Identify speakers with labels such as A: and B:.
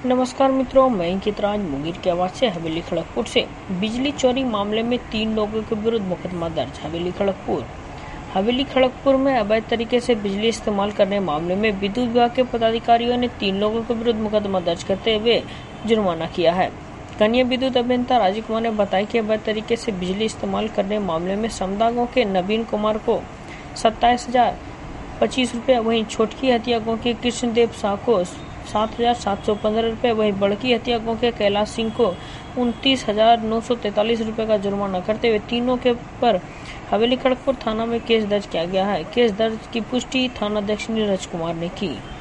A: नमस्कार मित्रों, मैं अंकित राज मुंगेर की आवाज से हवेली खड़गपुर से। बिजली चोरी मामले में 3 लोगों के विरुद्ध मुकदमा दर्ज। हवेली खड़गपुर में अवैध तरीके से बिजली इस्तेमाल करने मामले में विद्युत विभाग के पदाधिकारियों ने 3 लोगों के विरुद्ध मुकदमा दर्ज करते हुए जुर्माना किया है। कनीय विद्युत अभियंता राजीव कुमार ने बताया कि अवैध तरीके से बिजली इस्तेमाल करने मामले में समदा गांव के नवीन कुमार को 27,025 रुपये, वहीं छोटकी हथिया गांव के कृष्णदेव शाह को 7,715 रुपये, वहीं बड़की हथिया गांव के कैलाश सिंह को 29,943 रुपये का जुर्माना करते हुए तीनों के पर हवेली खड़गपुर थाना में केस दर्ज किया गया है। केस दर्ज की पुष्टि थानाध्यक्ष नीरज कुमार ने की।